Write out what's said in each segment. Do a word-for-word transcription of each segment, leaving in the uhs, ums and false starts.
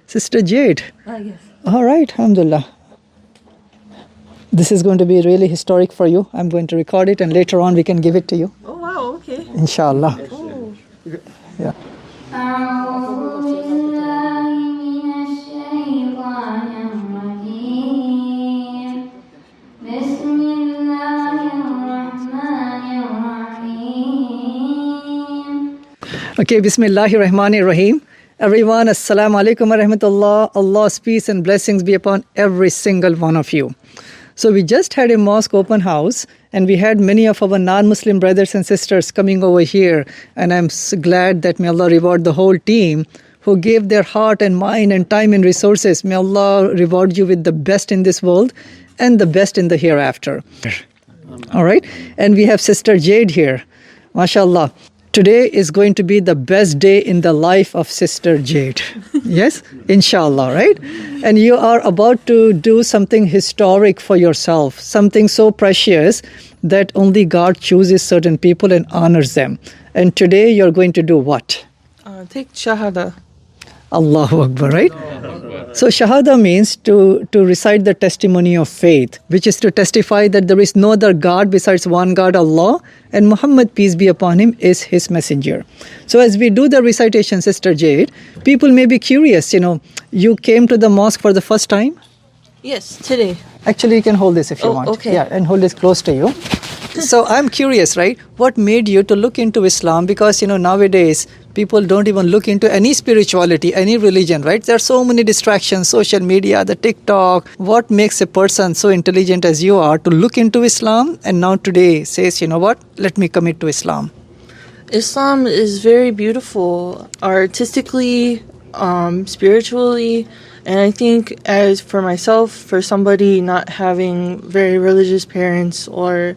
Sister Jade. Ah, yes. All right, alhamdulillah. This is going to be really historic for you. I'm going to record it and later on we can give it to you. Oh, wow, okay. Inshallah. Oh. Yeah. أعوذ بالله من الشيطان الرجيم بسم الله الرحمن الرحيم. Okay, Bismillahir Rahmanir Rahim. Everyone, Assalamu alaikum wa rahmatullah. Allah's peace and blessings be upon every single one of you. So we just had a mosque open house and we had many of our non-Muslim brothers and sisters coming over here, and I'm so glad that may Allah reward the whole team who gave their heart and mind and time and resources. May Allah reward you with the best in this world and the best in the hereafter. All right, and we have Sister Jade here. MashaAllah. Today is going to be the best day in the life of Sister Jade. Yes? Inshallah, right? And you are about to do something historic for yourself, something so precious that only God chooses certain people and honors them. And today you're going to do what? Uh, take Shahada. Allahu Akbar, right? So Shahada means to, to recite the testimony of faith, which is to testify that there is no other God besides one God, Allah, and Muhammad, peace be upon him, is his messenger. So as we do the recitation, Sister Jade, people may be curious, you know, you came to the mosque for the first time? Yes, today. Actually, you can hold this if you Oh, want. okay. Yeah, and hold this close to you. So I'm curious, right? What made you to look into Islam? Because, you know, nowadays, people don't even look into any spirituality, any religion, right? There are so many distractions, social media, the TikTok. What makes a person so intelligent as you are to look into Islam and now today says, you know what, let me commit to Islam? Islam is very beautiful, artistically, um, spiritually, and I think as for myself, for somebody not having very religious parents or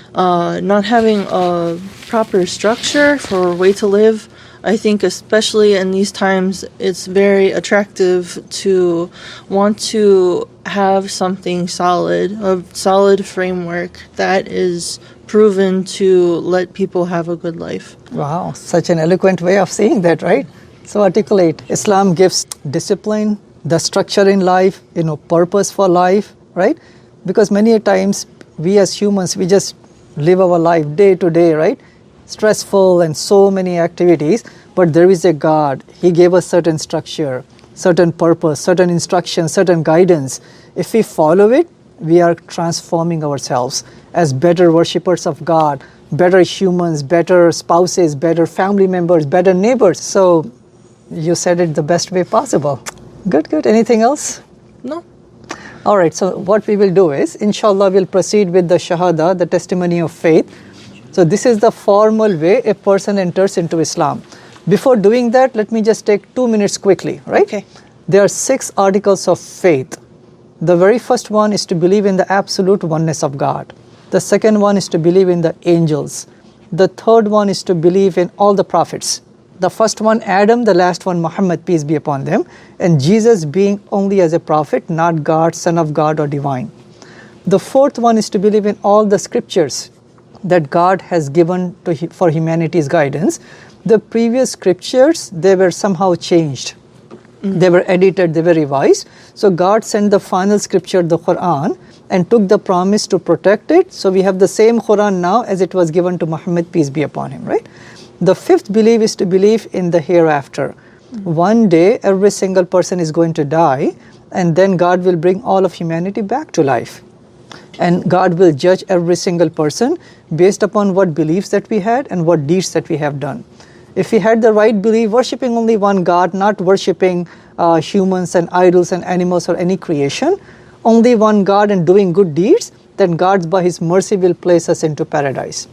uh, not having a proper structure for a way to live, I think especially in these times, it's very attractive to want to have something solid, a solid framework that is proven to let people have a good life. Wow, such an eloquent way of saying that, right? So articulate. Islam gives discipline, the structure in life, you know, purpose for life, right? Because many a times we as humans, we just live our life day to day, right? Stressful and so many activities, but there is a God. He gave us certain structure, certain purpose, certain instruction, certain guidance. If we follow it, we are transforming ourselves as better worshippers of God, better humans, better spouses, better family members, better neighbors. So you said it the best way possible. Good, good. Anything else? No. All right, so what we will do is, inshallah, we'll proceed with the Shahada, the testimony of faith. So this is the formal way a person enters into Islam. Before doing that, let me just take two minutes quickly, right? Okay. There are six articles of faith. The very first one is to believe in the absolute oneness of God. The second one is to believe in the angels. The third one is to believe in all the prophets. The first one, Adam, the last one, Muhammad, peace be upon them, and Jesus being only as a prophet, not God, son of God or divine. The fourth one is to believe in all the scriptures that God has given to for humanity's guidance. The previous scriptures, they were somehow changed. Mm-hmm. They were edited, they were revised. So God sent the final scripture, the Quran, and took the promise to protect it. So we have the same Quran now as it was given to Muhammad, peace be upon him, right? The fifth belief is to believe in the hereafter. Mm-hmm. One day, every single person is going to die, and then God will bring all of humanity back to life. And God will judge every single person based upon what beliefs that we had and what deeds that we have done. If we had the right belief, worshipping only one God, not worshipping uh, humans and idols and animals or any creation, only one God and doing good deeds, then God by His mercy will place us into paradise.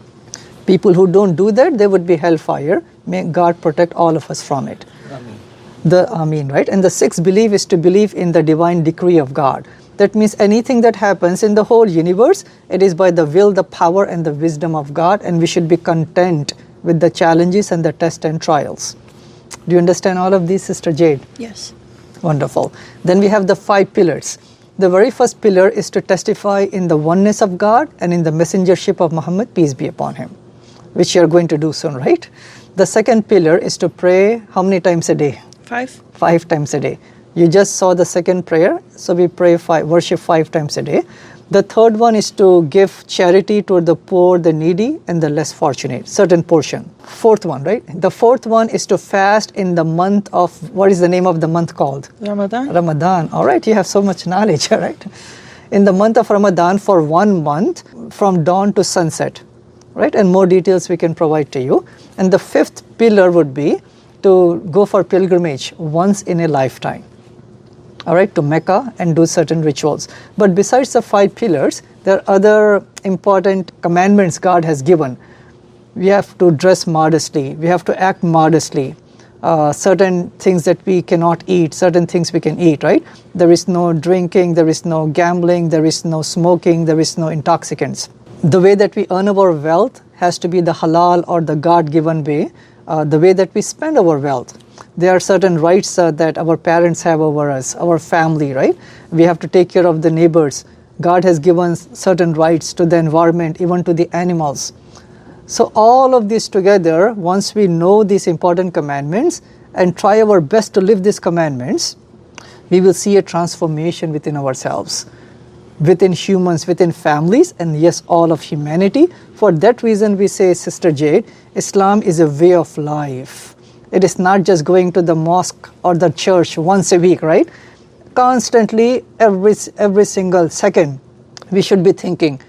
People who don't do that, they would be hellfire. May God protect all of us from it. Amen. The Ameen, right? And the sixth belief is to believe in the divine decree of God. That means anything that happens in the whole universe, it is by the will, the power, and the wisdom of God, and we should be content with the challenges and the tests and trials. Do you understand all of these, Sister Jade? Yes. Wonderful. Then we have the five pillars. The very first pillar is to testify in the oneness of God and in the messengership of Muhammad, peace be upon him, which you are going to do soon, right? The second pillar is to pray how many times a day? Five? Five times a day. You just saw the second prayer, so we pray five, worship five times a day. The third one is to give charity to the poor, the needy, and the less fortunate, certain portion. Fourth one, right? The fourth one is to fast in the month of, what is the name of the month called? Ramadan? Ramadan. All right, you have so much knowledge, all right? In the month of Ramadan for one month from dawn to sunset, right? And more details we can provide to you. And the fifth pillar would be to go for pilgrimage once in a lifetime, all right, to Mecca and do certain rituals. But besides the five pillars, there are other important commandments God has given. We have to dress modestly, we have to act modestly. Uh, certain things that we cannot eat, certain things we can eat, right? There is no drinking, there is no gambling, there is no smoking, there is no intoxicants. The way that we earn our wealth has to be the halal or the God-given way, uh, the way that we spend our wealth. There are certain rights uh, that our parents have over us, our family, right? We have to take care of the neighbors. God has given certain rights to the environment, even to the animals. So all of this together, once we know these important commandments and try our best to live these commandments, we will see a transformation within ourselves, within humans, within families, and yes, all of humanity. For that reason, we say, Sister Jade, Islam is a way of life. It is not just going to the mosque or the church once a week, right? Constantly, every, every single second, we should be thinking,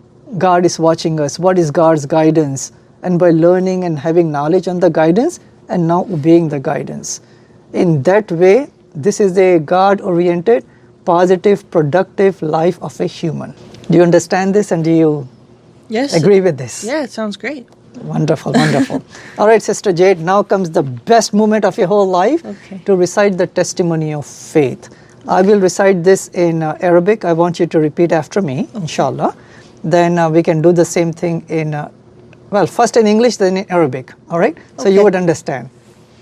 God is watching us. What is God's guidance? And by learning and having knowledge on the guidance and now obeying the guidance. In that way, this is a God-oriented, positive, productive life of a human. Do you understand this and do you Yes. agree with this? Yeah, it sounds great. Wonderful, wonderful. All right, Sister Jade, now comes the best moment of your whole life, Okay. to recite the testimony of faith. I will recite this in uh, Arabic. I want you to repeat after me, inshallah. Then uh, we can do the same thing in, uh, well, first in English, then in Arabic, all right? So you Okay. would understand.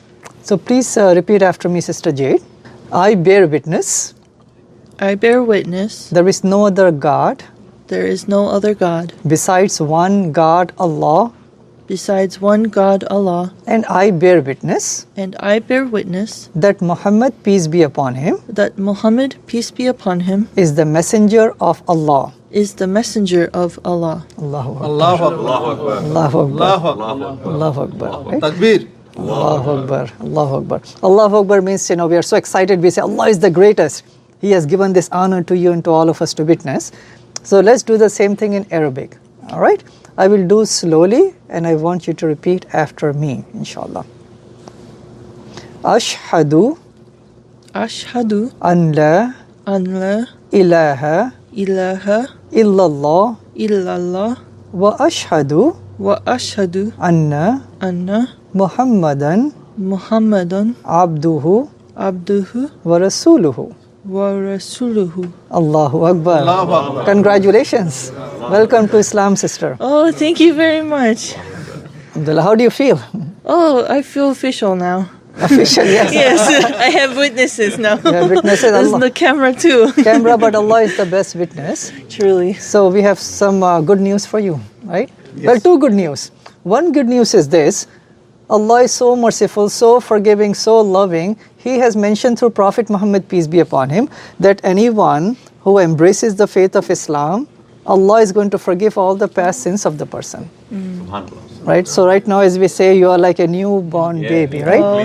So please uh, repeat after me, Sister Jade. I bear witness, I bear witness there is no other God there is no other God besides one God, Allah, besides one God, Allah, and I bear witness and I bear witness that Muhammad, peace be upon him, that Muhammad, peace be upon him, is the messenger of Allah. is the messenger of Allah. Allahu Akbar. Allahu Akbar. Allahu Akbar. Allahu Akbar. Allahu Akbar. Right? Takbir. Allahu Akbar. Allahu Akbar. Allahu Akbar means, you know, we are so excited. We say, Allah is the greatest. He has given this honor to you and to all of us to witness. So let's do the same thing in Arabic. All right? I will do slowly and I want you to repeat after me, inshallah. Ashhadu Ashhadu an la an la ilaha ilaha illallah illallah wa ashhadu wa ashhadu anna anna Muhammadan Muhammadan abduhu abduhu wa rasuluhu. wa rasuluhu. Allahu Akbar. Allahu Akbar. Congratulations. Welcome to Islam, sister. Oh, thank you very much. Alhamdulillah, how do you feel? Oh, I feel official now. Official, yes. Yes, I have witnesses now. You have witnesses, There's Allah. the camera too. Camera, but Allah is the best witness. Truly. So we have some uh, good news for you, right? Well, two good news. One good news is this. Allah is so merciful, so forgiving, so loving. He has mentioned through Prophet Muhammad, peace be upon him, that anyone who embraces the faith of Islam, Allah is going to forgive all the past sins of the person. Right? So right now, as we say, you are like a newborn baby, right? Oh,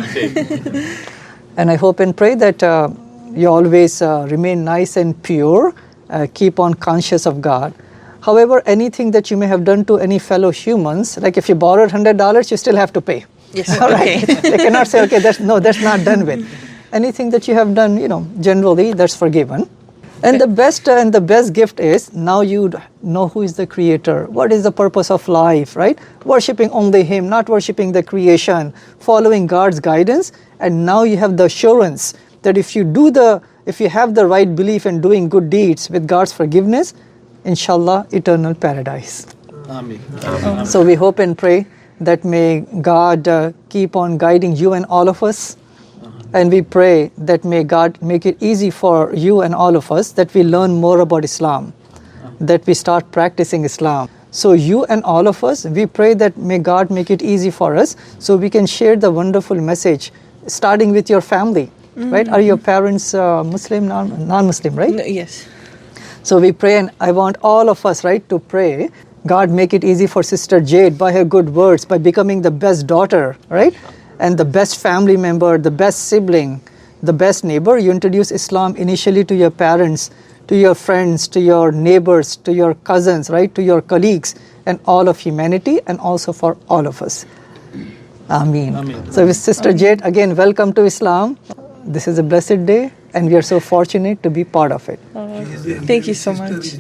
And I hope and pray that uh, you always uh, remain nice and pure, uh, keep on conscious of God. However, anything that you may have done to any fellow humans, like if you borrowed one hundred dollars, you still have to pay. yes. All right? Okay. They cannot say, okay, that's, no, that's not done with. Anything that you have done, you know, generally, that's forgiven. And the best uh, and the best gift is now you know who is the creator, what is the purpose of life, right? Worshipping only him, not worshipping the creation, following God's guidance, and now you have the assurance that if you do the, if you have the right belief in doing good deeds with God's forgiveness, inshallah, eternal paradise. Ameen. So we hope and pray that may God uh, keep on guiding you and all of us. And we pray that may God make it easy for you and all of us that we learn more about Islam, that we start practicing Islam. So you and all of us, we pray that may God make it easy for us so we can share the wonderful message starting with your family, right? Are your parents uh, Muslim, non- non-Muslim, right? No, yes. So we pray, and I want all of us, right, to pray, God, make it easy for Sister Jade by her good words, by becoming the best daughter, right? And the best family member, the best sibling, the best neighbor. You introduce Islam initially to your parents, to your friends, to your neighbors, to your cousins, right, to your colleagues, and all of humanity, and also for all of us. Ameen. Ameen. So with Sister Jade, again, welcome to Islam. This is a blessed day, and we are so fortunate to be part of it. Uh, thank you so much.